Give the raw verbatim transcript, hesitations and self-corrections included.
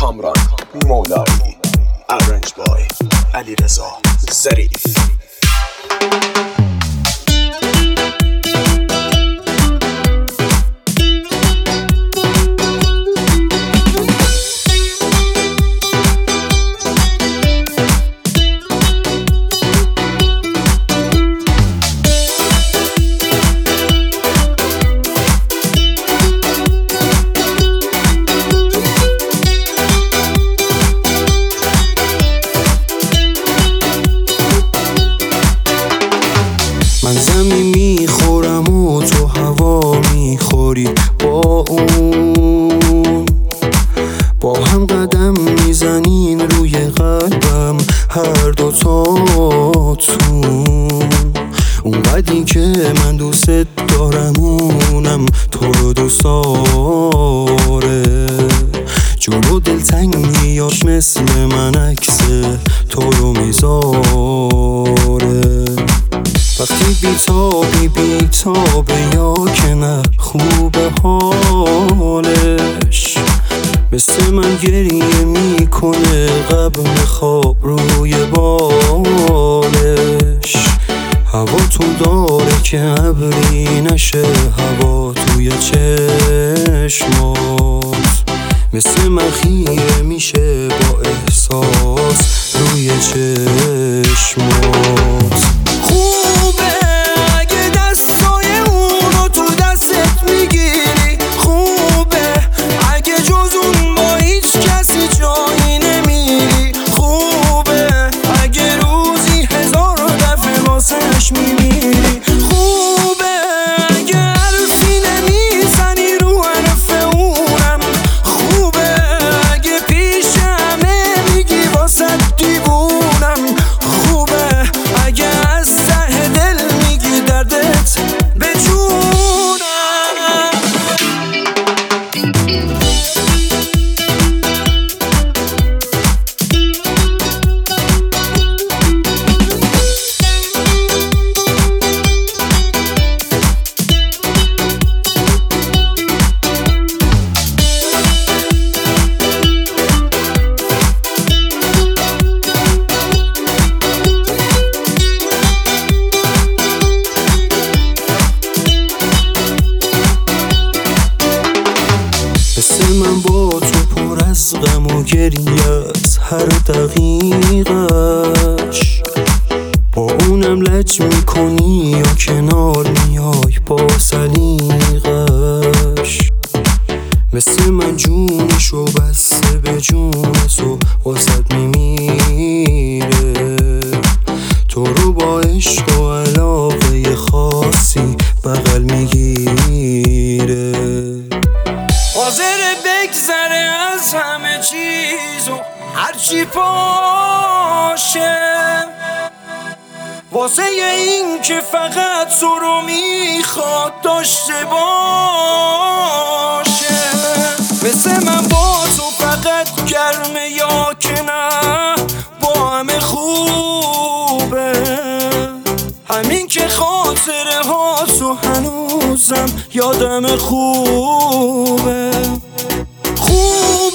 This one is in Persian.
کامران مولایی، ارنج بای علیرضا ظریف. من زمین میخورم و تو هوا میخوری، با اون با هم قدم میزنین روی قلبم هر دوتاتون. اونقدری که من دوست دارم اونم تو رو دوست داره. جلو دلتنگیاش مثل من عکس تو رو میذاره. وقتی بیتابی بیتابه یا که نه خوبه حالش، مثل من گریه میکنه قبل خواب روی بالش. هوا تو داره که ابری نشه هوا توی چشمات، مثل من خیره میشه با احساس روی چشمات. خوبه اگه دستای اونو تو دستت میگیری، خوبه اگه جز اون با هیچ کسی جایی نمیری، خوبه اگه روزی هزار دفعه واسش میمیری، خوبه اگه حرفی نمیزنی رو حرف اونم، خوبه اگه پیش همه میگی واسه دیوونم، خوبه اگه از ته دل میگی دردت به جونم. مثل من با تو پر از غم و گریه از هر دقیقش، با اونم لج میکنی یا کنار میای با سلیقش. مثل من جونشو بسته به جون تو واسد میمیره، تو رو با عشق و علاقه خاصی بغل میگیره. حاضر بگذره از همه چیز و هرچی باشه، واسه این که فقط تو رو میخواد داشته باشه. مثل من با تو فقط گرمه یا که نه با همه خوبه، همین که خاطره ها تو هنوزم یادم خوبه. خوب